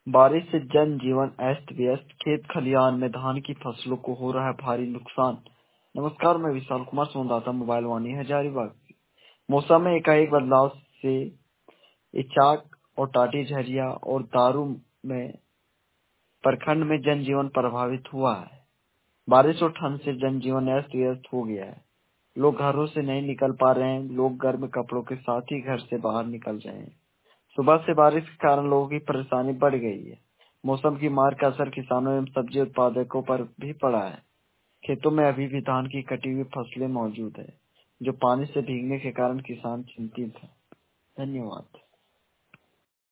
बारिश से जनजीवन अस्त व्यस्त, खेत खलिहान में धान की फसलों को हो रहा है भारी नुकसान। नमस्कार, मैं विशाल कुमार, संवाददाता मोबाइल वाणी हजारीबाग। मौसम में एकाएक बदलाव से इचाक और टाटी झरिया और दारू में प्रखंड में जनजीवन प्रभावित हुआ है। बारिश और ठंड से जनजीवन अस्त व्यस्त हो गया है। लोग घरों से नहीं निकल पा रहे हैं। लोग गर्म कपड़ों के साथ ही घर से बाहर निकल रहे हैं। सुबह से बारिश के कारण लोगों की परेशानी बढ़ गई है। मौसम की मार का असर किसानों एवं सब्जी उत्पादकों पर भी पड़ा है। खेतों में अभी भी धान की कटी हुई फसलें मौजूद है, जो पानी से भीगने के कारण किसान चिंतित है। धन्यवाद।